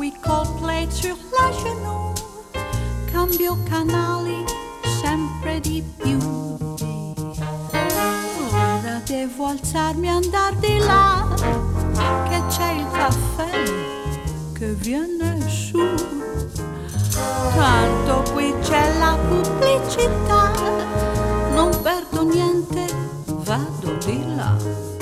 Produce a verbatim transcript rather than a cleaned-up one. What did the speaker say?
qui col play sur la genou, cambio canali sempre di più. Ora devo alzarmi e andar di là, che c'è il caffè che viene su. Tanto qui c'è la pubblicità, non perdo niente, vado di là.